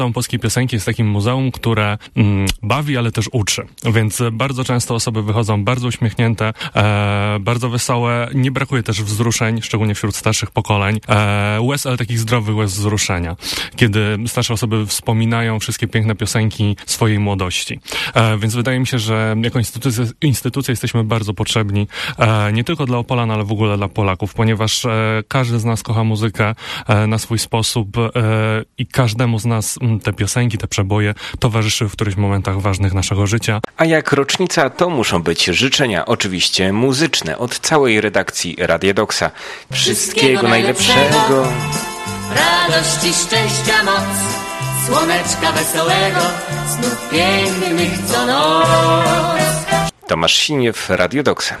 Muzeum Polskiej Piosenki jest takim muzeum, które bawi, ale też uczy. Więc bardzo często osoby wychodzą bardzo uśmiechnięte, bardzo wesołe. Nie brakuje też wzruszeń, szczególnie wśród starszych pokoleń. Łez, ale takich zdrowych łez wzruszenia. Kiedy starsze osoby wspominają wszystkie piękne piosenki swojej młodości. Więc wydaje mi się, że jako instytucja jesteśmy bardzo potrzebni. Nie tylko dla Opolan, ale w ogóle dla Polaków, ponieważ każdy z nas kocha muzykę na swój sposób i każdemu z nas te piosenki, te przeboje towarzyszyły w którychś momentach ważnych naszego życia. A jak rocznica, to muszą być życzenia, oczywiście muzyczne, od całej redakcji Radia Doksa. Wszystkiego najlepszego, radości, szczęścia, moc, słoneczka wesołego, snów pięknych co noc. Tomasz Siniew, Radio Doksa.